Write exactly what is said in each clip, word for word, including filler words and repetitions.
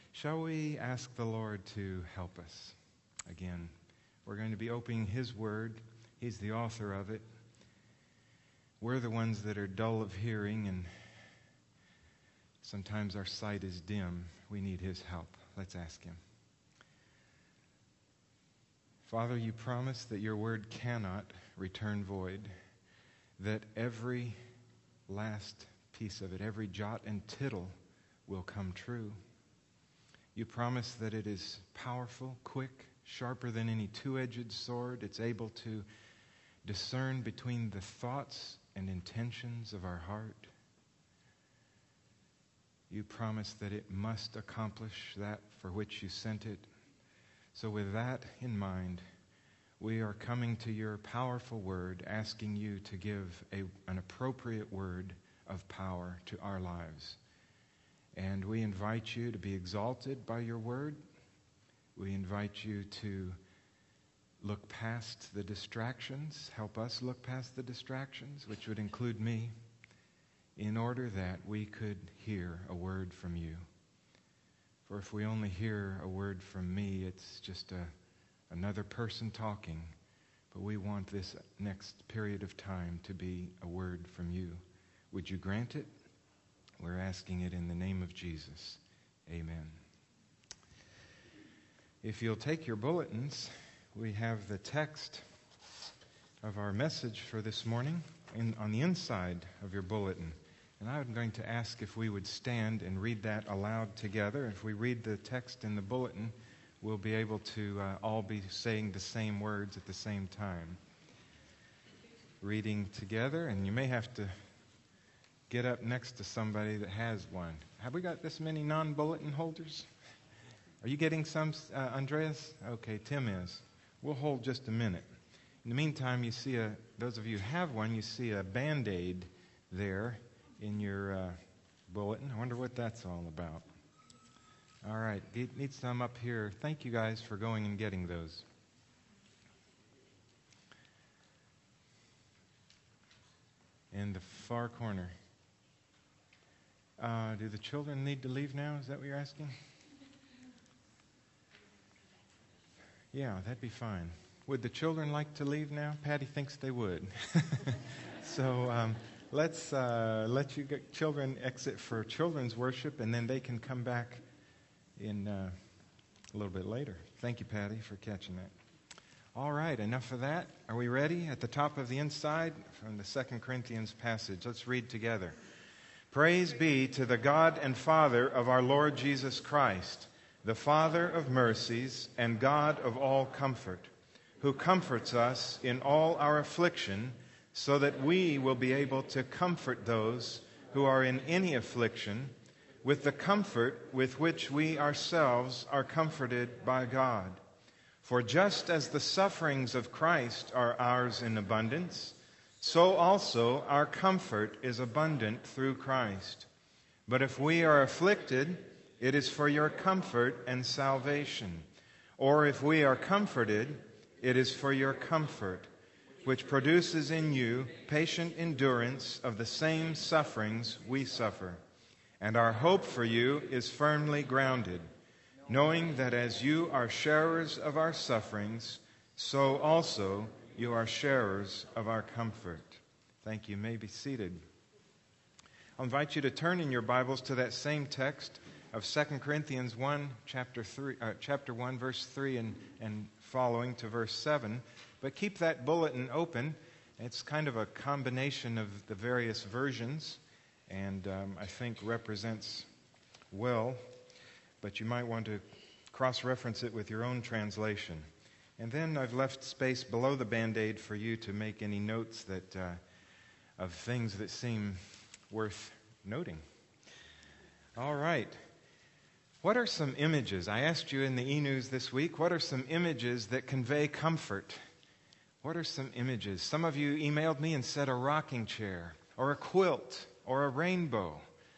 Shall we ask the Lord to help us? Again, we're going to be opening His Word. He's the author of it. We're the ones that are dull of hearing, and sometimes our sight is dim. We need His help. Let's ask Him. Father, you promise that your Word cannot return void, that every last piece of it, every jot and tittle will come true. You promise that it is powerful, quick, sharper than any two-edged sword. It's able to discern between the thoughts and intentions of our heart. You promise that it must accomplish that for which you sent it. So with that in mind, we are coming to your powerful word, asking you to give a, an appropriate word of power to our lives. And we invite you to be exalted by your word. We invite you to look past the distractions, help us look past the distractions, which would include me, in order that we could hear a word from you. For if we only hear a word from me, it's just a, another person talking. But we want this next period of time to be a word from you. Would you grant it? We're asking it in the name of Jesus. Amen. If you'll take your bulletins, we have the text of our message for this morning in, on the inside of your bulletin. And I'm going to ask if we would stand and read that aloud together. If we read the text in the bulletin, we'll be able to uh, all be saying the same words at the same time. Reading together, and you may have to get up next to somebody that has one. Have we got this many non-bulletin holders? Are you getting some, uh, Andreas? Okay, Tim is. We'll hold just a minute. In the meantime, you see a, those of you who have one, you see a Band-Aid there in your uh, bulletin. I wonder what that's all about. All right, need some up here. Thank you guys for going and getting those. In the far corner. Uh, do the children need to leave now? Is that what you're asking? Yeah, that'd be fine. Would the children like to leave now? Patty thinks they would. so um, let's uh, let you get children exit for children's worship, and then they can come back in uh, a little bit later. Thank you, Patty, for catching that. All right, enough of that. Are we ready? At the top of the inside from the Second Corinthians passage. Let's read together. Praise be to the God and Father of our Lord Jesus Christ, the Father of mercies and God of all comfort, who comforts us in all our affliction, so that we will be able to comfort those who are in any affliction with the comfort with which we ourselves are comforted by God. For just as the sufferings of Christ are ours in abundance, so also our comfort is abundant through Christ. But if we are afflicted, it is for your comfort and salvation. Or if we are comforted, it is for your comfort, which produces in you patient endurance of the same sufferings we suffer. And our hope for you is firmly grounded, knowing that as you are sharers of our sufferings, so also you are sharers of our comfort. Thank you. You may be seated. I'll invite you to turn in your Bibles to that same text of Second Corinthians one, chapter three, uh, chapter one, verse three, and, and following to verse seven. But keep that bulletin open. It's kind of a combination of the various versions, and um, I think represents well. But you might want to cross-reference it with your own translation. And then I've left space below the Band-Aid for you to make any notes that uh, of things that seem worth noting. All right. What are some images? I asked you in the e-news this week, what are some images that convey comfort? What are some images? Some of you emailed me and said a rocking chair, or a quilt, or a rainbow,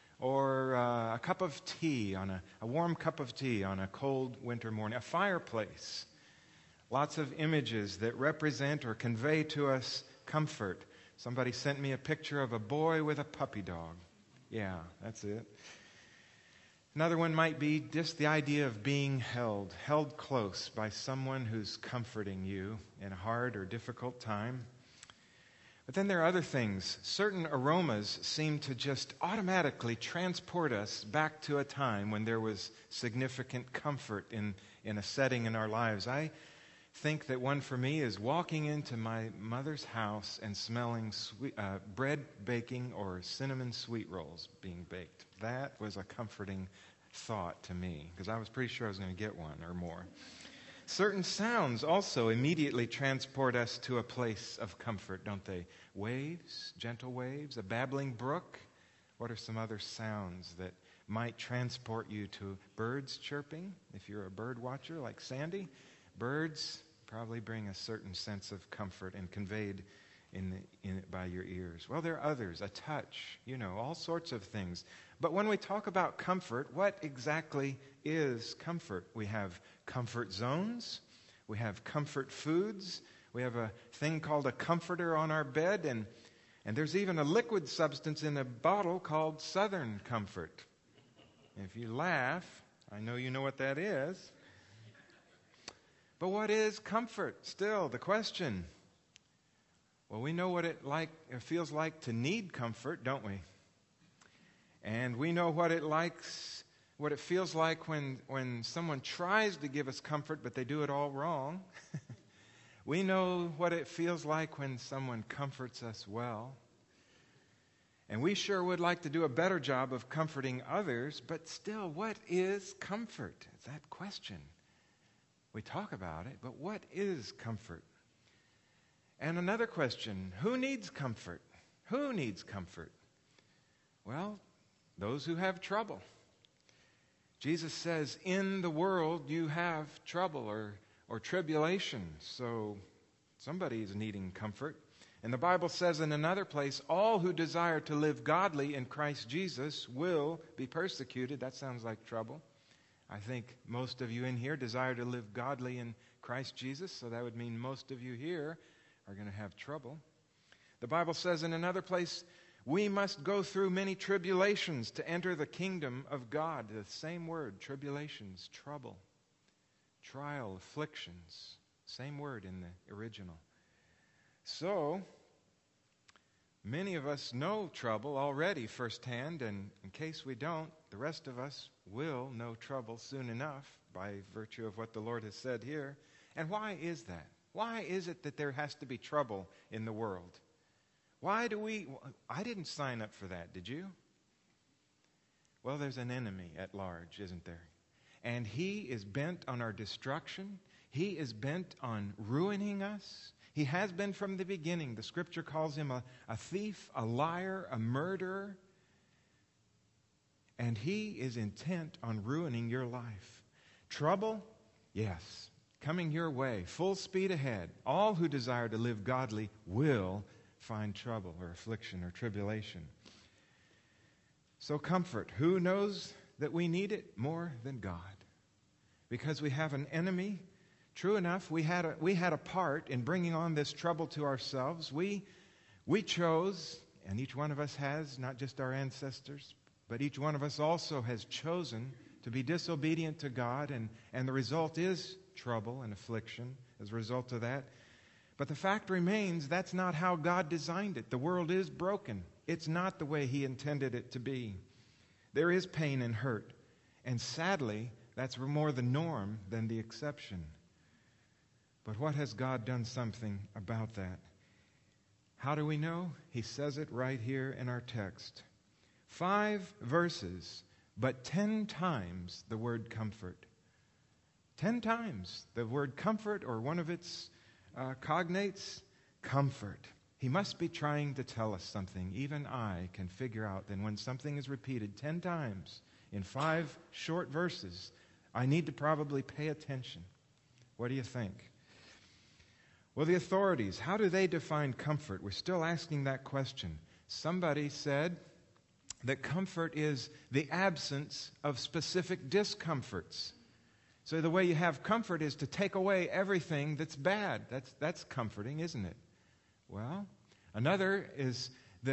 or uh, a cup of tea, on a, a warm cup of tea on a cold winter morning, a fireplace. Lots of images that represent or convey to us comfort. Somebody sent me a picture of a boy with a puppy dog. Yeah, that's it. Another one might be just the idea of being held, held close by someone who's comforting you in a hard or difficult time. But then there are other things. Certain aromas seem to just automatically transport us back to a time when there was significant comfort in, in a setting in our lives. I think that one for me is walking into my mother's house and smelling sweet, uh, bread baking or cinnamon sweet rolls being baked. That was a comforting thought to me because I was pretty sure I was going to get one or more. Certain sounds also immediately transport us to a place of comfort, don't they? Waves, gentle waves, a babbling brook. What are some other sounds that might transport you to birds chirping? If you're a bird watcher like Sandy, birds probably bring a certain sense of comfort and conveyed in, the, in it by your ears. Well, there are others, a touch, you know, all sorts of things. But when we talk about comfort, what exactly is comfort? We have comfort zones, we have comfort foods, we have a thing called a comforter on our bed, and, and there's even a liquid substance in a bottle called Southern Comfort. If you laugh, I know you know what that is. But what is comfort? Still, the question. Well, we know what it like it feels like to need comfort, don't we? And we know what it likes, what it feels like when, when someone tries to give us comfort, but they do it all wrong. We know what it feels like when someone comforts us well. And we sure would like to do a better job of comforting others, but still, what is comfort? It's that question. We talk about it, but what is comfort? And another question, who needs comfort? Who needs comfort? Well, those who have trouble. Jesus says, in the world you have trouble or, or tribulation, so somebody's needing comfort. And the Bible says in another place, all who desire to live godly in Christ Jesus will be persecuted. That sounds like trouble. I think most of you in here desire to live godly in Christ Jesus, so that would mean most of you here are going to have trouble. The Bible says in another place, we must go through many tribulations to enter the kingdom of God. The same word, tribulations, trouble, trial, afflictions. Same word in the original. So, many of us know trouble already firsthand, and in case we don't, the rest of us will know trouble soon enough by virtue of what the Lord has said here. And why is that? Why is it that there has to be trouble in the world? Why do we... I didn't sign up for that, did you? Well, there's an enemy at large, isn't there? And he is bent on our destruction. He is bent on ruining us. He has been from the beginning. The Scripture calls him a, a thief, a liar, a murderer. And he is intent on ruining your life. Trouble? Yes. Coming your way, full speed ahead. All who desire to live godly will find trouble or affliction or tribulation. So comfort. Who knows that we need it more than God? Because we have an enemy. True enough, we had a, we had a part in bringing on this trouble to ourselves. We, we chose, and each one of us has, not just our ancestors, but each one of us also has chosen to be disobedient to God, and, and the result is trouble and affliction as a result of that. But the fact remains, that's not how God designed it. The world is broken. It's not the way He intended it to be. There is pain and hurt, and sadly, that's more the norm than the exception. But what has God done something about that? How do we know? He says it right here in our text. Five verses, but ten times the word comfort. Ten times the word comfort, or one of its uh, cognates, comfort. He must be trying to tell us something. Even I can figure out that when something is repeated ten times in five short verses, I need to probably pay attention. What do you think? Well, the authorities, how do they define comfort? We're still asking that question. Somebody said that comfort is the absence of specific discomforts. So the way you have comfort is to take away everything that's bad. That's, that's comforting, isn't it? Well, another is that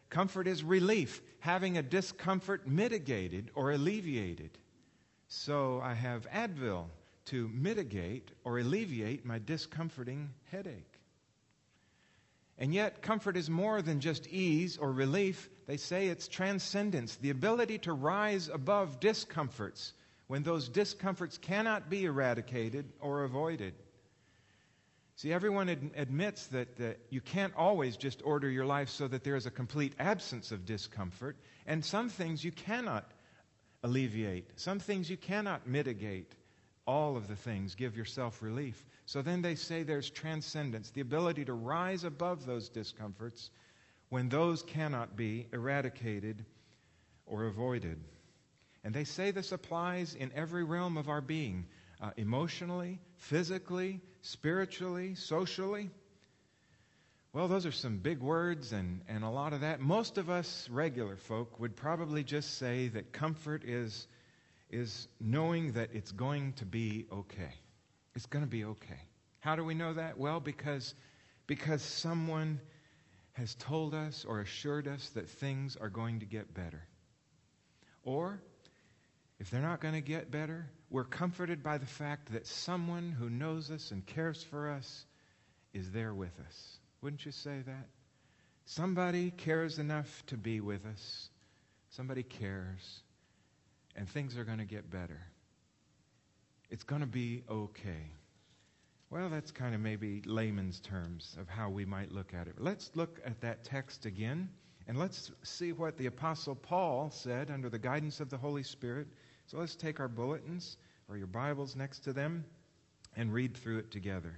comfort is relief, having a discomfort mitigated or alleviated. So I have Advil to mitigate or alleviate my discomforting headache. And yet, comfort is more than just ease or relief. They say it's transcendence, the ability to rise above discomforts when those discomforts cannot be eradicated or avoided. See, everyone ad- admits that, that you can't always just order your life so that there is a complete absence of discomfort, and some things you cannot alleviate, some things you cannot mitigate. All of the things give yourself relief. So then they say there's transcendence, the ability to rise above those discomforts when those cannot be eradicated or avoided. And they say this applies in every realm of our being, uh, emotionally, physically, spiritually, socially. Well, those are some big words and, and a lot of that. Most of us regular folk would probably just say that comfort is is knowing that it's going to be okay. It's going to be okay. How do we know that? Well, because, because someone has told us or assured us that things are going to get better. Or, if they're not going to get better, we're comforted by the fact that someone who knows us and cares for us is there with us. Wouldn't you say that? Somebody cares enough to be with us. Somebody cares. And things are going to get better. It's going to be okay. Well, that's kind of maybe layman's terms of how we might look at it. Let's look at that text again, and let's see what the Apostle Paul said under the guidance of the Holy Spirit. So let's take our bulletins or your Bibles next to them and read through it together.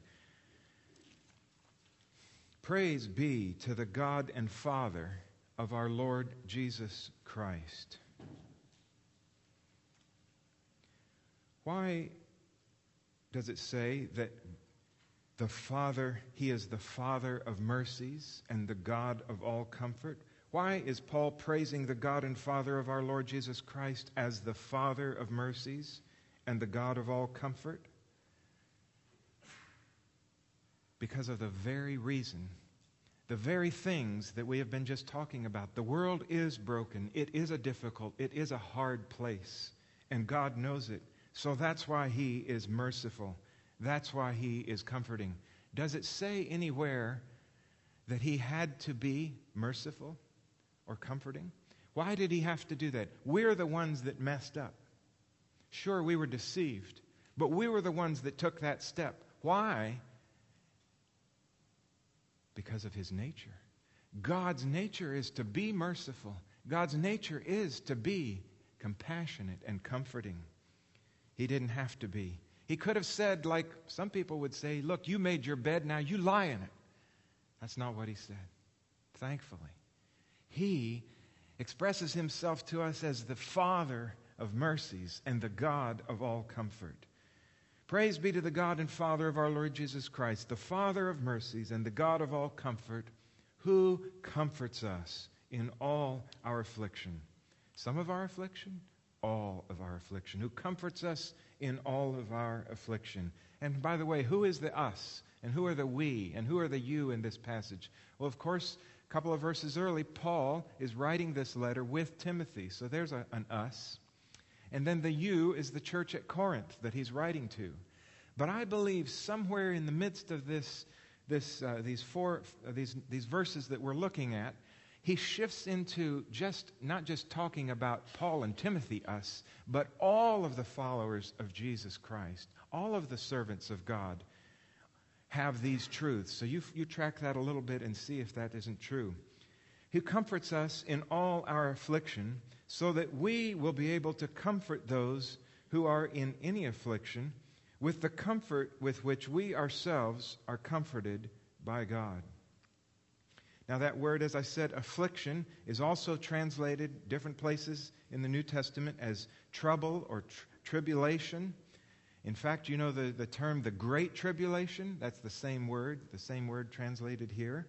Praise be to the God and Father of our Lord Jesus Christ. Why does it say that the Father, He is the Father of mercies and the God of all comfort? Why is Paul praising the God and Father of our Lord Jesus Christ as the Father of mercies and the God of all comfort? Because of the very reason, the very things that we have been just talking about. The world is broken. It is a difficult, it is a hard place, and God knows it. So that's why He is merciful. That's why He is comforting. Does it say anywhere that He had to be merciful or comforting? Why did He have to do that? We're the ones that messed up. Sure, we were deceived, but we were the ones that took that step. Why? Because of His nature. God's nature is to be merciful. God's nature is to be compassionate and comforting. He didn't have to be. He could have said, like some people would say, look, you made your bed, now you lie in it. That's not what He said. Thankfully. He expresses Himself to us as the Father of mercies and the God of all comfort. Praise be to the God and Father of our Lord Jesus Christ, the Father of mercies and the God of all comfort, who comforts us in all our affliction. Some of our affliction, all of our affliction, who comforts us in all of our affliction. And by the way, who is the us? And who are the we? And who are the you in this passage? Well, of course, a couple of verses early, Paul is writing this letter with Timothy. So there's a, an us. And then the you is the church at Corinth that he's writing to. But I believe somewhere in the midst of this, this, uh, these four, uh, these these verses that we're looking at, he shifts into just not just talking about Paul and Timothy, us, but all of the followers of Jesus Christ, all of the servants of God have these truths. So you you track that a little bit and see if that isn't true. He comforts us in all our affliction, so that we will be able to comfort those who are in any affliction with the comfort with which we ourselves are comforted by God. Now that word, as I said, affliction, is also translated different places in the New Testament as trouble or tr- tribulation. In fact, you know the, the term the Great Tribulation? That's the same word, the same word translated here.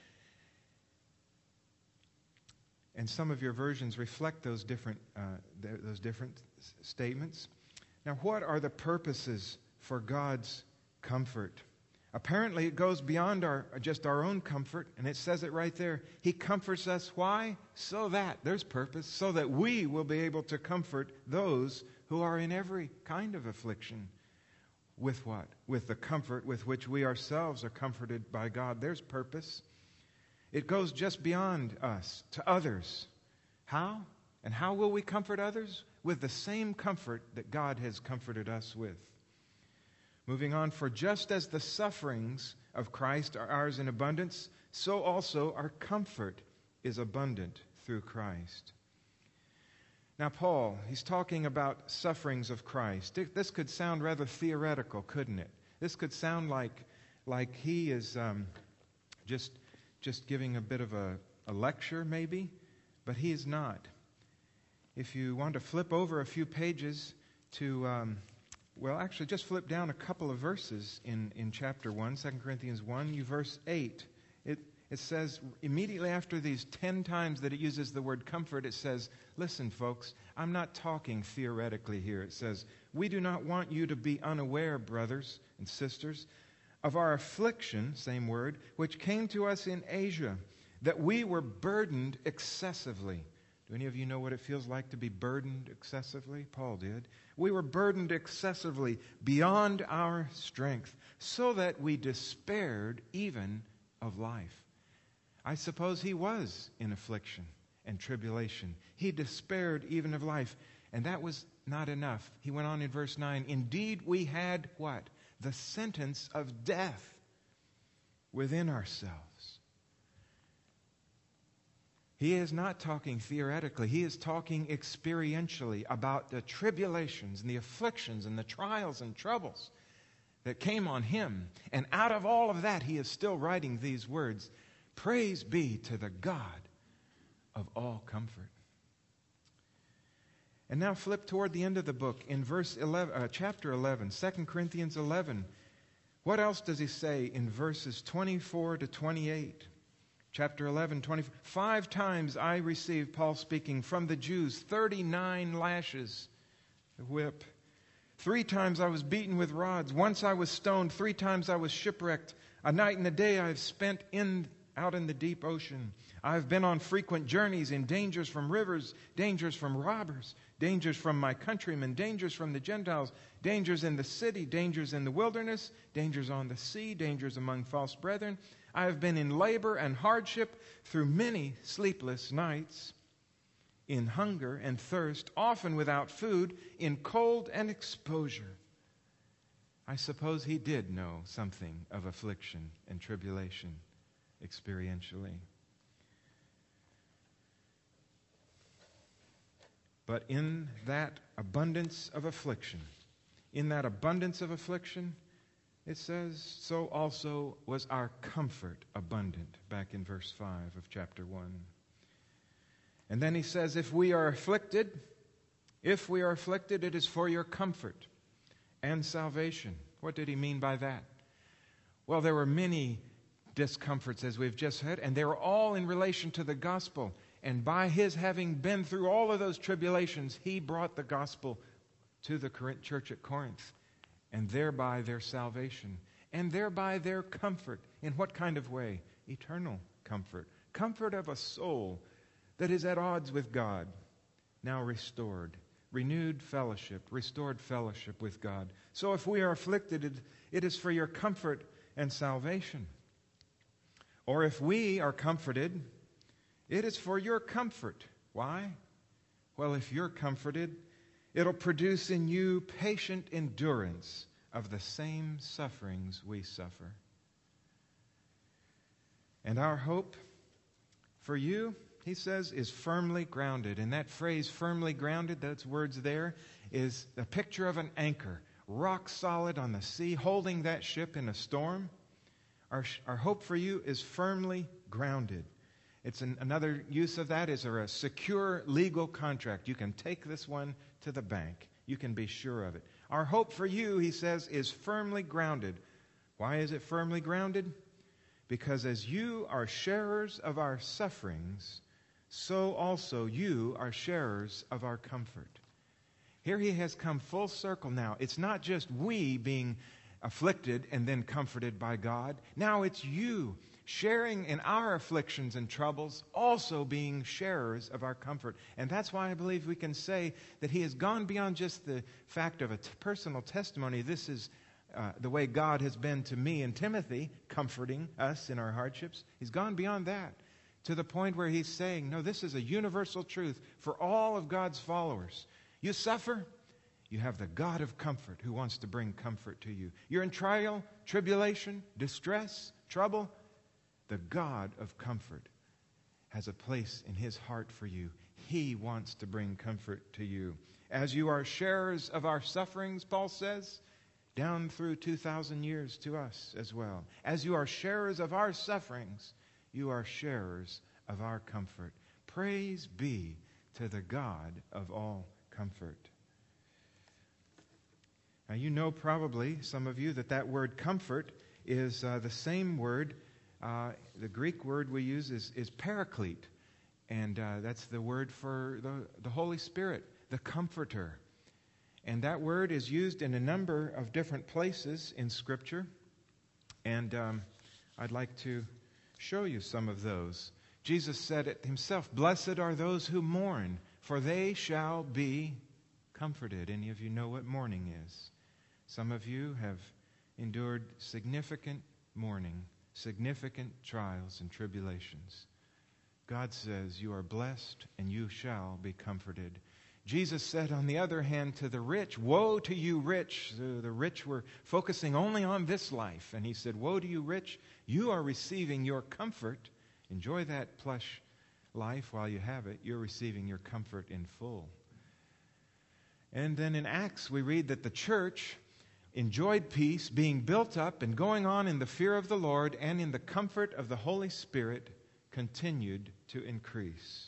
And some of your versions reflect those different, uh, th- those different s- statements. Now, what are the purposes for God's comfort? Apparently, it goes beyond our, just our own comfort, and it says it right there. He comforts us. Why? So that, there's purpose, so that we will be able to comfort those who are in every kind of affliction. With what? With the comfort with which we ourselves are comforted by God. There's purpose. It goes just beyond us, to others. How? And how will we comfort others? With the same comfort that God has comforted us with. Moving on, for just as the sufferings of Christ are ours in abundance, so also our comfort is abundant through Christ. Now, Paul, he's talking about sufferings of Christ. This could sound rather theoretical, couldn't it? This could sound like, like he is um, just, just giving a bit of a, a lecture, maybe, but he is not. If you want to flip over a few pages to... Um, Well, actually, just flip down a couple of verses in, in chapter one, Second Corinthians one, you verse eight. It, it says, immediately after these ten times that it uses the word comfort, it says, listen, folks, I'm not talking theoretically here. It says, we do not want you to be unaware, brothers and sisters, of our affliction, same word, which came to us in Asia, that we were burdened excessively. Do any of you know what it feels like to be burdened excessively? Paul did. We were burdened excessively beyond our strength, so that we despaired even of life. I suppose he was in affliction and tribulation. He despaired even of life. And that was not enough. He went on in verse nine, indeed we had what? The sentence of death within ourselves. He is not talking theoretically. He is talking experientially about the tribulations and the afflictions and the trials and troubles that came on him. And out of all of that, he is still writing these words, praise be to the God of all comfort. And now flip toward the end of the book in verse eleven, uh, chapter eleven, Second Corinthians eleven. What else does he say in verses twenty-four to twenty-eight? Chapter eleven, twenty-four. Five times I received, Paul speaking, from the Jews, thirty-nine lashes, the whip. Three times I was beaten with rods. Once I was stoned. Three times I was shipwrecked. A night and a day I have spent in out in the deep ocean. I have been on frequent journeys in dangers from rivers, dangers from robbers, dangers from my countrymen, dangers from the Gentiles, dangers in the city, dangers in the wilderness, dangers on the sea, dangers among false brethren. I have been in labor and hardship through many sleepless nights, in hunger and thirst, often without food, in cold and exposure. I suppose he did know something of affliction and tribulation experientially. But in that abundance of affliction, in that abundance of affliction, it says, so also was our comfort abundant, back in verse five of chapter one. And then he says, if we are afflicted, if we are afflicted, it is for your comfort and salvation. What did he mean by that? Well, there were many discomforts, as we've just heard, and they were all in relation to the gospel. And by his having been through all of those tribulations, he brought the gospel to the church at Corinth, and thereby their salvation, and thereby their comfort. In what kind of way? Eternal comfort. Comfort of a soul that is at odds with God, now restored. Renewed fellowship, restored fellowship with God. So if we are afflicted, it is for your comfort and salvation. Or if we are comforted, it is for your comfort. Why? Well, if you're comforted, it'll produce in you patient endurance of the same sufferings we suffer. And our hope for you, he says, is firmly grounded. And that phrase, firmly grounded, those words there, is a picture of an anchor, rock solid on the sea, holding that ship in a storm. Our, our hope for you is firmly grounded. It's an, another use of that is a secure legal contract. You can take this one to the bank. You can be sure of it. Our hope for you, he says, is firmly grounded. Why is it firmly grounded? Because as you are sharers of our sufferings, so also you are sharers of our comfort. Here he has come full circle now. It's not just we being afflicted and then comforted by God. Now it's you sharing in our afflictions and troubles, also being sharers of our comfort. And that's why I believe we can say that he has gone beyond just the fact of a t- personal testimony. This is uh, the way God has been to me and Timothy, comforting us in our hardships. He's gone beyond that to the point where he's saying, no, this is a universal truth for all of God's followers. You suffer, you have the God of comfort who wants to bring comfort to you. You're in trial, tribulation, distress, trouble. The God of comfort has a place in his heart for you. He wants to bring comfort to you. As you are sharers of our sufferings, Paul says, down through two thousand years to us as well. As you are sharers of our sufferings, you are sharers of our comfort. Praise be to the God of all comfort. Now, you know probably, some of you, that that word comfort is uh, the same word. Uh, the Greek word we use is, is paraclete. And uh, that's the word for the, the Holy Spirit, the Comforter. And that word is used in a number of different places in Scripture. And um, I'd like to show you some of those. Jesus said it himself, "Blessed are those who mourn, for they shall be comforted." Any of you know what mourning is? Some of you have endured significant mourning, significant trials and tribulations. God says you are blessed and you shall be comforted. Jesus said, on the other hand, to the rich, "Woe to you rich." The, the rich were focusing only on this life. And he said, "Woe to you rich. You are receiving your comfort." Enjoy that plush life while you have it. You're receiving your comfort in full. And then in Acts, we read that the church enjoyed peace, being built up and going on in the fear of the Lord, and in the comfort of the Holy Spirit continued to increase.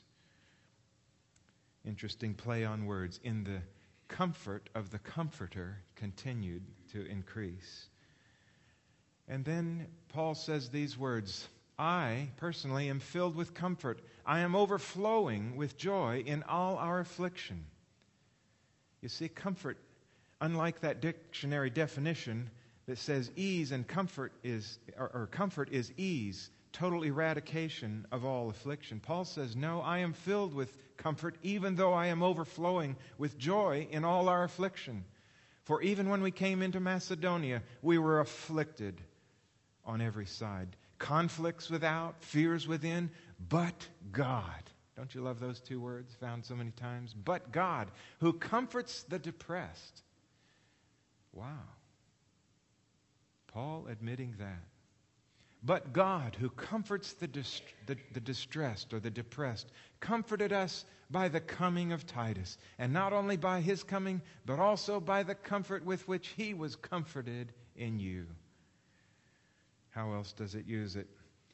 Interesting play on words. In the comfort of the Comforter continued to increase. And then Paul says these words, "I personally am filled with comfort. I am overflowing with joy in all our affliction." You see, comfort, unlike that dictionary definition that says ease and comfort is, or, or comfort is ease, total eradication of all affliction. Paul says, no, I am filled with comfort, even though I am overflowing with joy in all our affliction. For even when we came into Macedonia, we were afflicted on every side. Conflicts without, fears within, but God. Don't you love those two words found so many times? But God, who comforts the depressed. Wow. Paul admitting that. But God, who comforts the, dist- the, the distressed or the depressed, comforted us by the coming of Titus. And not only by his coming, but also by the comfort with which he was comforted in you. How else does it use it?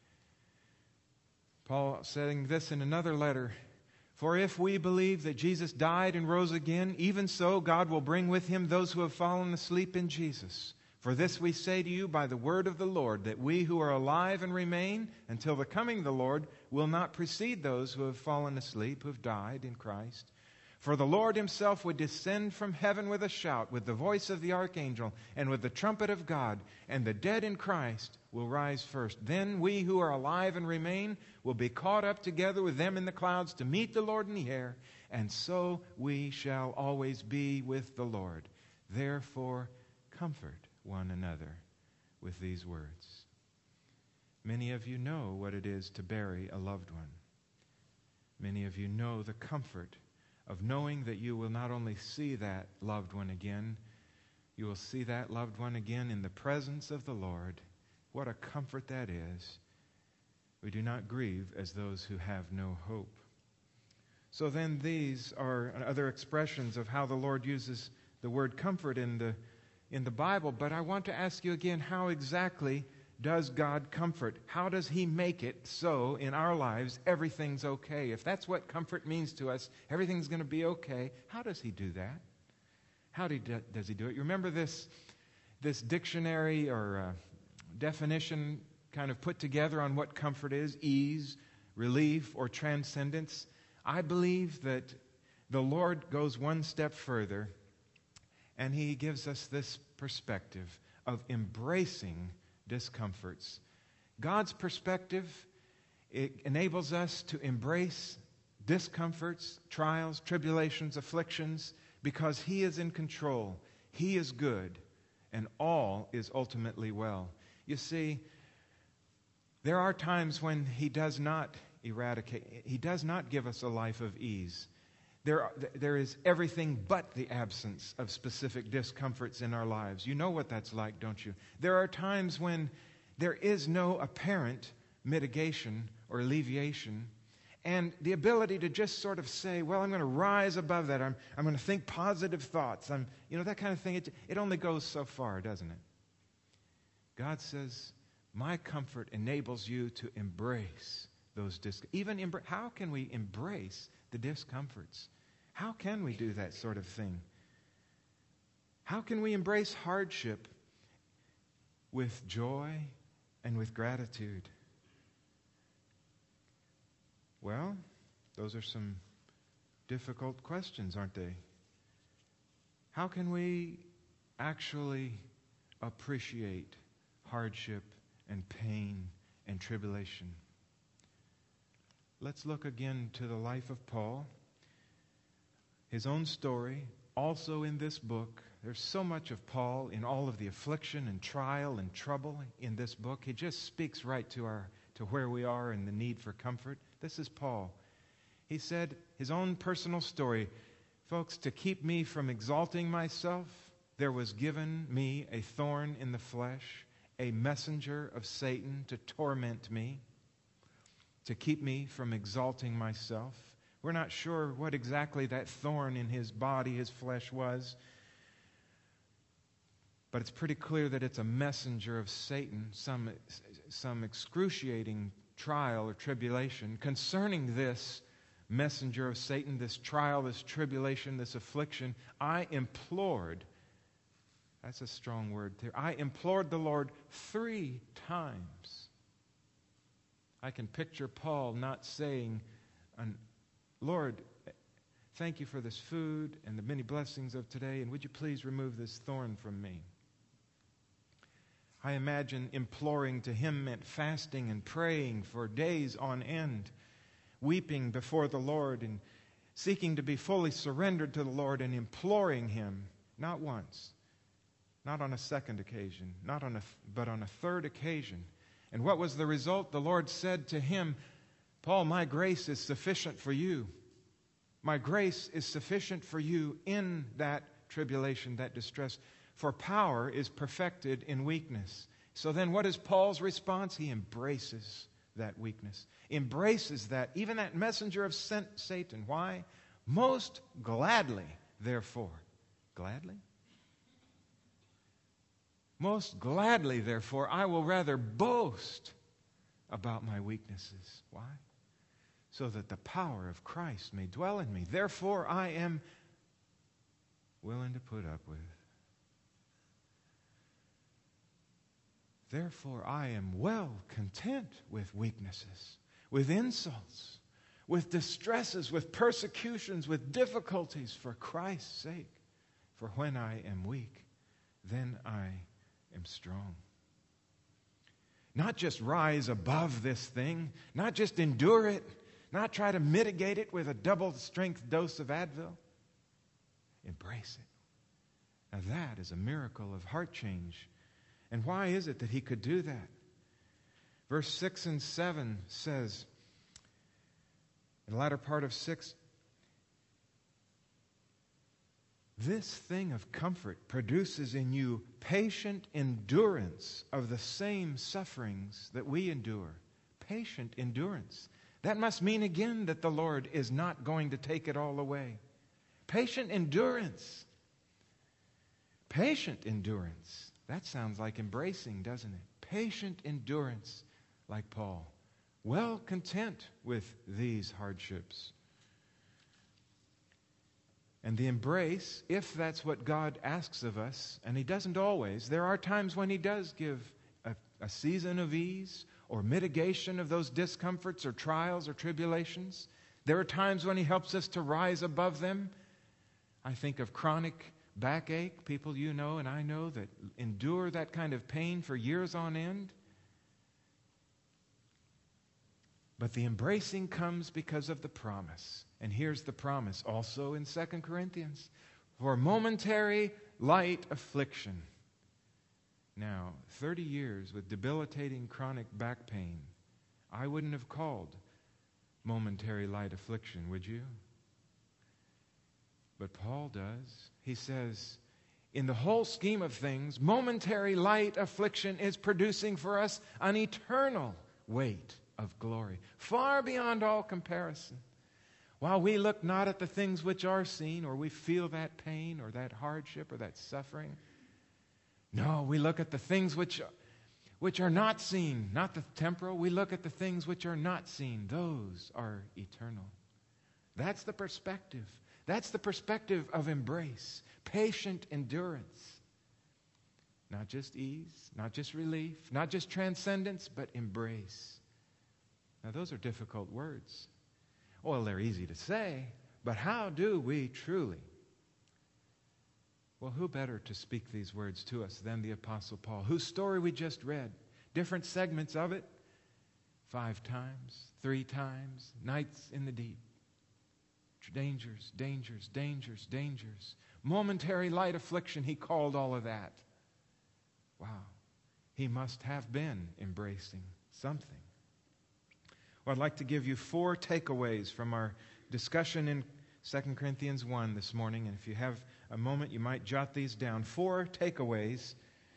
Paul saying this in another letter, "For if we believe that Jesus died and rose again, even so God will bring with him those who have fallen asleep in Jesus. For this we say to you by the word of the Lord, that we who are alive and remain until the coming of the Lord will not precede those who have fallen asleep, who have died in Christ. For the Lord himself would descend from heaven with a shout, with the voice of the archangel, and with the trumpet of God, and the dead in Christ will rise first. Then we who are alive and remain will be caught up together with them in the clouds to meet the Lord in the air, and so we shall always be with the Lord. Therefore, comfort one another with these words." Many of you know what it is to bury a loved one. Many of you know the comfort of knowing that you will not only see that loved one again, you will see that loved one again in the presence of the Lord. What a comfort that is. We do not grieve as those who have no hope. So then these are other expressions of how the Lord uses the word comfort in the in the Bible. But I want to ask you again, how exactly does God comfort? How does he make it so in our lives everything's okay? If that's what comfort means to us, everything's going to be okay, how does he do that? How do he do, does he do it? You remember this, this dictionary or uh, definition kind of put together on what comfort is? Ease, relief, or transcendence. I believe that the Lord goes one step further, and he gives us this perspective of embracing discomforts. God's perspective, it enables us to embrace discomforts, trials, tribulations, afflictions, because He is in control. He is good, and all is ultimately well. You see, there are times when He does not eradicate, He does not give us a life of ease. There, are, there is everything but the absence of specific discomforts in our lives. You know what that's like, don't you? There are times when there is no apparent mitigation or alleviation, and the ability to just sort of say, well, I'm going to rise above that. I'm, I'm going to think positive thoughts. I'm, you know, that kind of thing. It, it only goes so far, doesn't it? God says, my comfort enables you to embrace those dis- even embra- how can we embrace the discomforts? How can we do that sort of thing? How can we embrace hardship with joy and with gratitude? Well, those are some difficult questions, aren't they? How can we actually appreciate hardship and pain and tribulation? Let's look again to the life of Paul. His own story, also in this book. There's so much of Paul in all of the affliction and trial and trouble in this book. He just speaks right to our to where we are and the need for comfort. This is Paul. He said his own personal story, folks, to keep me from exalting myself, there was given me a thorn in the flesh, a messenger of Satan to torment me, to keep me from exalting myself. We're not sure what exactly that thorn in his body, his flesh was, but it's pretty clear that it's a messenger of Satan, some, some excruciating trial or tribulation. Concerning this messenger of Satan, this trial, this tribulation, this affliction, I implored, that's a strong word there, I implored the Lord three times. I can picture Paul not saying, Lord, thank you for this food and the many blessings of today, and would you please remove this thorn from me? I imagine imploring to him meant fasting and praying for days on end, weeping before the Lord and seeking to be fully surrendered to the Lord and imploring Him, not once, not on a second occasion, not on a, but on a third occasion. And what was the result? The Lord said to him, Paul, my grace is sufficient for you. My grace is sufficient for you in that tribulation, that distress. For power is perfected in weakness. So then what is Paul's response? He embraces that weakness. Embraces that, even that messenger of Satan. Why? Most gladly, therefore. Gladly? Most gladly, therefore, I will rather boast about my weaknesses. Why? So that the power of Christ may dwell in me. Therefore, I am willing to put up with. Therefore, I am well content with weaknesses, with insults, with distresses, with persecutions, with difficulties for Christ's sake. For when I am weak, then I am strong. Not just rise above this thing, not just endure it, not try to mitigate it with a double-strength dose of Advil. Embrace it. Now that is a miracle of heart change. And why is it that he could do that? Verse six and seven says, in the latter part of six, this thing of comfort produces in you patient endurance of the same sufferings that we endure. Patient endurance. That must mean again that the Lord is not going to take it all away. Patient endurance. Patient endurance. That sounds like embracing, doesn't it? Patient endurance, like Paul. Well content with these hardships. And the embrace, if that's what God asks of us, and He doesn't always, there are times when He does give a, a season of ease or mitigation of those discomforts or trials or tribulations. There are times when He helps us to rise above them. I think of chronic backache, people you know and I know that endure that kind of pain for years on end. But the embracing comes because of the promise. And here's the promise also in Second Corinthians. For momentary light affliction. Now, thirty years with debilitating chronic back pain, I wouldn't have called momentary light affliction, would you? But Paul does. He says, in the whole scheme of things, momentary light affliction is producing for us an eternal weight of glory, far beyond all comparison. While we look not at the things which are seen, or we feel that pain, or that hardship, or that suffering. No, we look at the things which, which are not seen, not the temporal. We look at the things which are not seen. Those are eternal. That's the perspective. That's the perspective of embrace, patient endurance. Not just ease, not just relief, not just transcendence, but embrace. Now, those are difficult words. Well, they're easy to say, but how do we truly? Well, who better to speak these words to us than the Apostle Paul, whose story we just read? Different segments of it, five times, three times, nights in the deep. Dangers, dangers, dangers, dangers. Momentary light affliction, he called all of that. Wow. He must have been embracing something. Well, I'd like to give you four takeaways from our discussion in Second Corinthians one this morning. And if you have a moment, you might jot these down. Four takeaways.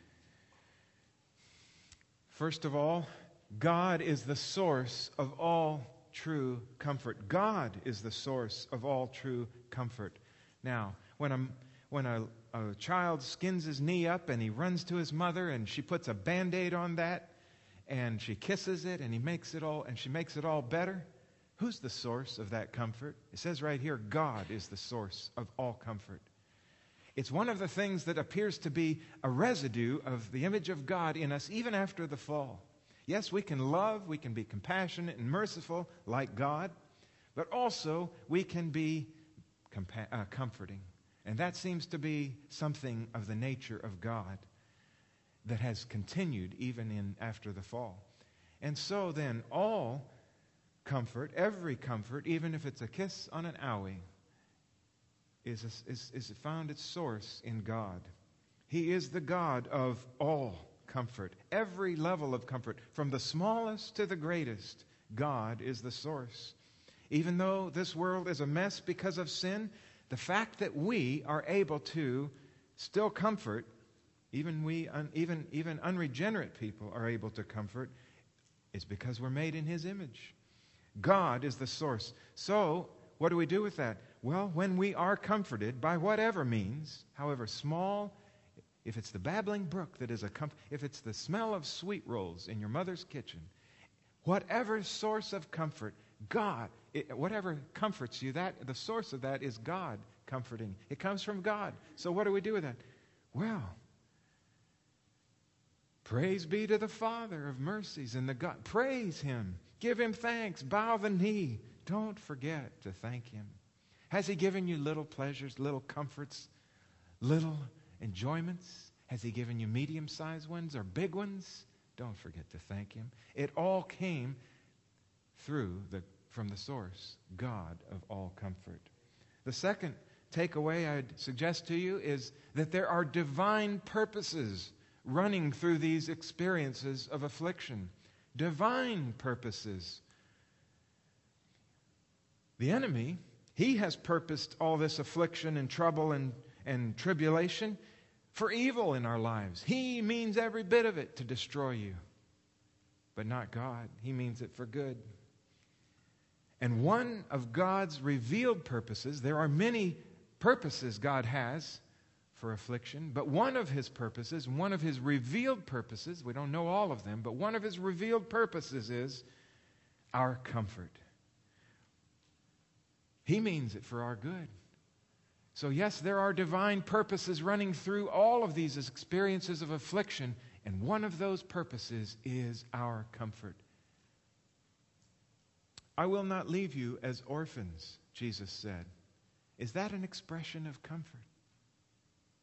First of all, God is the source of all true comfort. God is the source of all true comfort. Now, when a, when a, a child skins his knee up and he runs to his mother and she puts a Band-Aid on that, and she kisses it, and he makes it all, and she makes it all better. Who's the source of that comfort? It says right here, God is the source of all comfort. It's one of the things that appears to be a residue of the image of God in us even after the fall. Yes, we can love, we can be compassionate and merciful like God, but also we can be compa- uh, comforting. And that seems to be something of the nature of God that has continued even in after the fall. And so then all comfort, every comfort, even if it's a kiss on an owie, is, a, is, is found its source in God. He is the God of all comfort, every level of comfort, from the smallest to the greatest. God is the source. Even though this world is a mess because of sin, the fact that we are able to still comfort, Even we, un, even, even unregenerate people are able to comfort, is because we're made in His image. God is the source. So, what do we do with that? Well, when we are comforted by whatever means, however small, if it's the babbling brook that is a comfort, if it's the smell of sweet rolls in your mother's kitchen, whatever source of comfort, God, it, whatever comforts you, that the source of that is God comforting. It comes from God. So what do we do with that? Well, praise be to the Father of mercies and the God. Praise Him. Give Him thanks. Bow the knee. Don't forget to thank Him. Has He given you little pleasures, little comforts, little enjoyments? Has He given you medium-sized ones or big ones? Don't forget to thank Him. It all came through the from the source, God of all comfort. The second takeaway I'd suggest to you is that there are divine purposes running through these experiences of affliction. Divine purposes. The enemy, he has purposed all this affliction and trouble and, and tribulation for evil in our lives. He means every bit of it to destroy you. But not God. He means it for good. And one of God's revealed purposes, there are many purposes God has for affliction, but one of His purposes, one of His revealed purposes, we don't know all of them, but one of His revealed purposes is our comfort. He means it for our good. So yes, there are divine purposes running through all of these experiences of affliction, and one of those purposes is our comfort. I will not leave you as orphans, Jesus said. Is that an expression of comfort?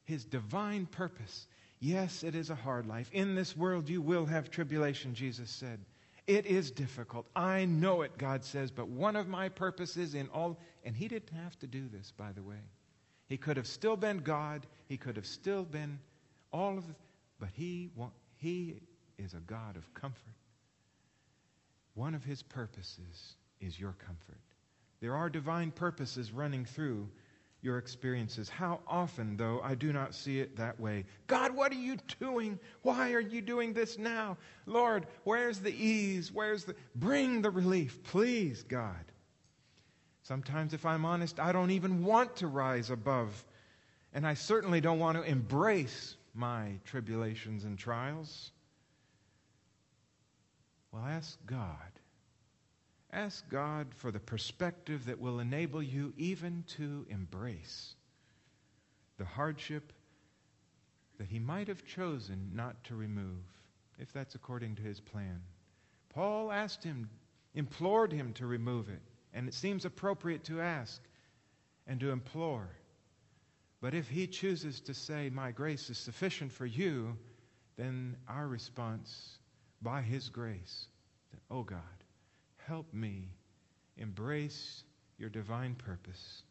His divine purpose. Yes, it is a hard life. In this world you will have tribulation, Jesus said. It is difficult. I know it, God says, but one of my purposes in all, and He didn't have to do this, by the way. He could have still been God. He could have still been all of the, but He, he is a God of comfort. One of His purposes is your comfort. There are divine purposes running through your experiences. How often, though, I do not see it that way. God, what are you doing? Why are you doing this now? Lord, where's the ease? Where's the... Bring the relief, please, God. Sometimes, if I'm honest, I don't even want to rise above. And I certainly don't want to embrace my tribulations and trials. Well, ask God. Ask God for the perspective that will enable you even to embrace the hardship that He might have chosen not to remove, if that's according to His plan. Paul asked him, implored him to remove it, and it seems appropriate to ask and to implore. But if He chooses to say, my grace is sufficient for you, then our response, by His grace, that, oh God, help me embrace your divine purpose.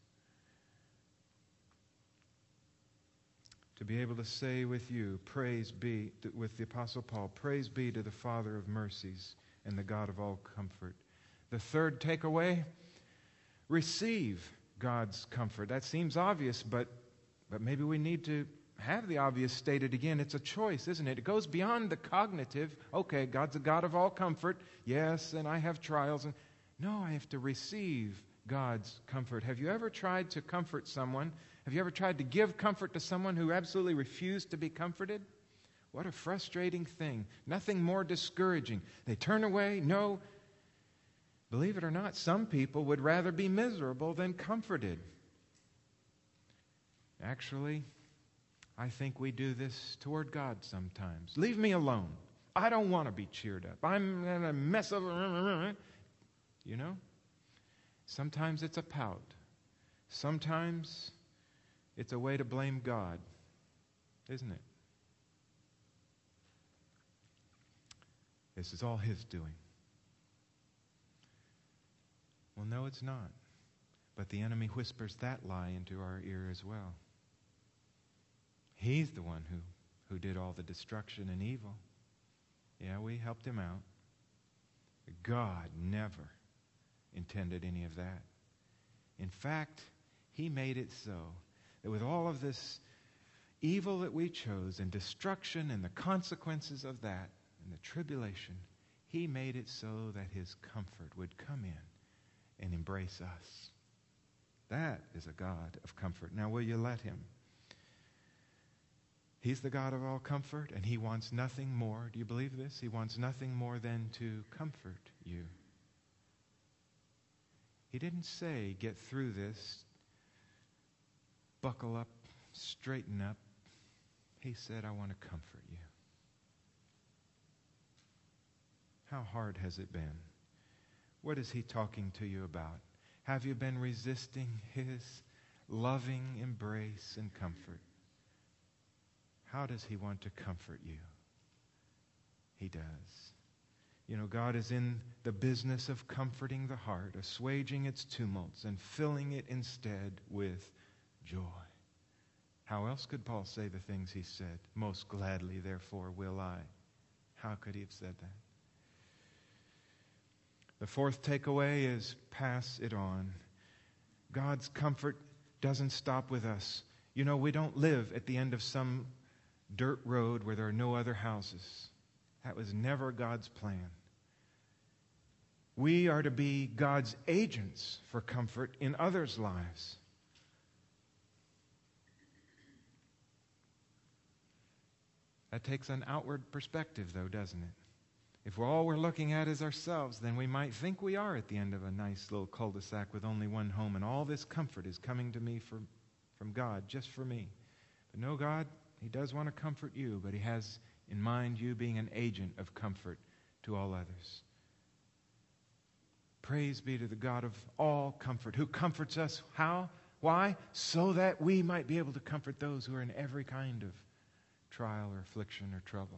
To be able to say with you, praise be, with the Apostle Paul, praise be to the Father of mercies and the God of all comfort. The third takeaway, receive God's comfort. That seems obvious, but, but maybe we need to have the obvious stated again. It's a choice, isn't it? It goes beyond the cognitive. Okay, God's a God of all comfort. Yes, and I have trials. And no, I have to receive God's comfort. Have you ever tried to comfort someone? Have you ever tried to give comfort to someone who absolutely refused to be comforted? What a frustrating thing. Nothing more discouraging. They turn away. No. Believe it or not, some people would rather be miserable than comforted. Actually, I think we do this toward God sometimes. Leave me alone. I don't want to be cheered up. I'm in a mess of... You know? Sometimes it's a pout. Sometimes it's a way to blame God, isn't it? This is all His doing. Well, no, it's not. But the enemy whispers that lie into our ear as well. He's the one who, who did all the destruction and evil. Yeah, we helped him out. God never intended any of that. In fact, He made it so that with all of this evil that we chose and destruction and the consequences of that and the tribulation, He made it so that His comfort would come in and embrace us. That is a God of comfort. Now, will you let Him? He's the God of all comfort, and He wants nothing more. Do you believe this? He wants nothing more than to comfort you. He didn't say, get through this, buckle up, straighten up. He said, I want to comfort you. How hard has it been? What is He talking to you about? Have you been resisting His loving embrace and comfort? How does He want to comfort you? He does. You know, God is in the business of comforting the heart, assuaging its tumults, and filling it instead with joy. How else could Paul say the things he said? Most gladly, therefore, will I. How could he have said that? The fourth takeaway is pass it on. God's comfort doesn't stop with us. You know, we don't live at the end of some dirt road where there are no other houses. That was never God's plan. We are to be God's agents for comfort in others' lives. That takes an outward perspective, though, doesn't it? If all we're looking at is ourselves, then we might think we are at the end of a nice little cul-de-sac with only one home, and all this comfort is coming to me from, from God, just for me. But no, God, He does want to comfort you, but He has in mind you being an agent of comfort to all others. Praise be to the God of all comfort, who comforts us, how? Why? So that we might be able to comfort those who are in every kind of trial or affliction or trouble.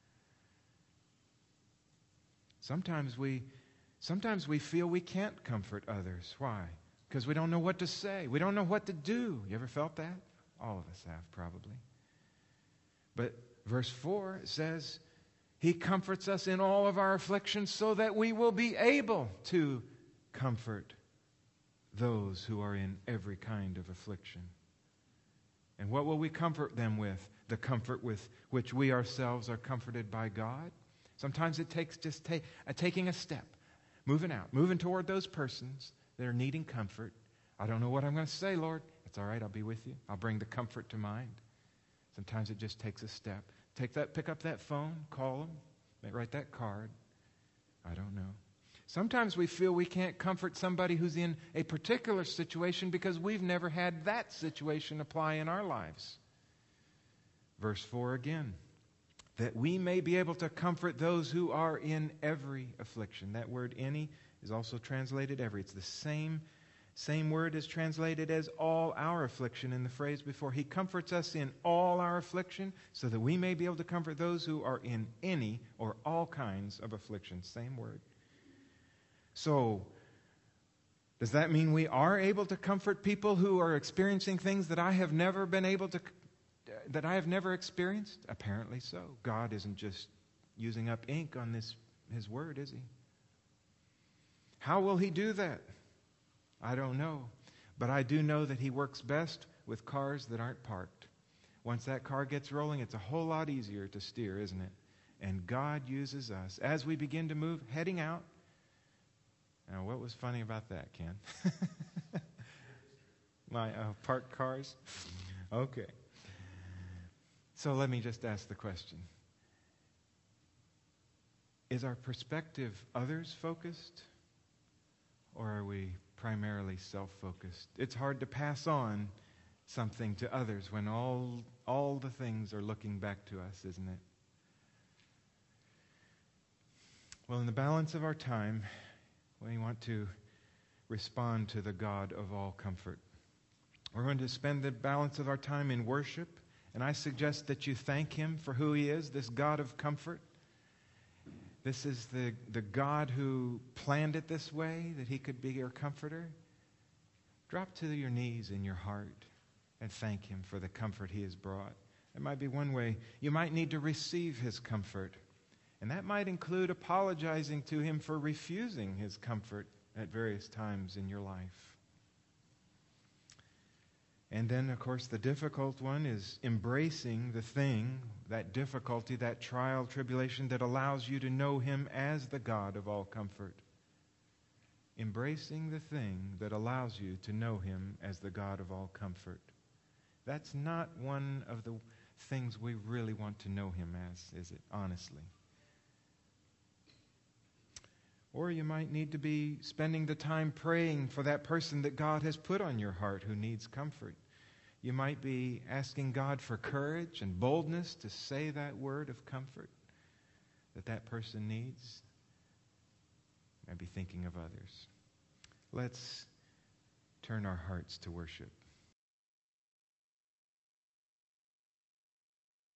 Sometimes we, sometimes we feel we can't comfort others. Why? Because we don't know what to say. We don't know what to do. You ever felt that? All of us have, probably. But verse four says, He comforts us in all of our afflictions so that we will be able to comfort those who are in every kind of affliction. And what will we comfort them with? The comfort with which we ourselves are comforted by God. Sometimes it takes just ta- uh, taking a step, moving out, moving toward those persons that are needing comfort. I don't know what I'm going to say, Lord. It's all right. I'll be with you. I'll bring the comfort to mind. Sometimes it just takes a step. Take that, pick up that phone, call them, write that card. I don't know. Sometimes we feel we can't comfort somebody who's in a particular situation because we've never had that situation apply in our lives. Verse four again, that we may be able to comfort those who are in every affliction. That word any is also translated every. It's the same, same word is translated as all our affliction in the phrase before. He comforts us in all our affliction so that we may be able to comfort those who are in any or all kinds of affliction. Same word. So, does that mean we are able to comfort people who are experiencing things that I have never been able to, that I have never experienced? Apparently so. God isn't just using up ink on this, His word, is He? How will He do that? I don't know. But I do know that He works best with cars that aren't parked. Once that car gets rolling, it's a whole lot easier to steer, isn't it? And God uses us as we begin to move, heading out. Now, what was funny about that, Ken? My uh, parked cars? Okay. So let me just ask the question. Is our perspective others-focused? Or are we primarily self-focused? It's hard to pass on something to others when all, all the things are looking back to us, isn't it? Well, in the balance of our time, we want to respond to the God of all comfort. We're going to spend the balance of our time in worship, and I suggest that you thank Him for who He is, this God of comfort. This is the, the God who planned it this way, that He could be your comforter. Drop to your knees in your heart and thank Him for the comfort He has brought. It might be one way. You might need to receive His comfort. And that might include apologizing to Him for refusing His comfort at various times in your life. And then, of course, the difficult one is embracing the thing, that difficulty, that trial, tribulation that allows you to know Him as the God of all comfort. Embracing the thing that allows you to know Him as the God of all comfort. That's not one of the things we really want to know Him as, is it? Honestly. Or you might need to be spending the time praying for that person that God has put on your heart who needs comfort. You might be asking God for courage and boldness to say that word of comfort that that person needs. You might be thinking of others. Let's turn our hearts to worship.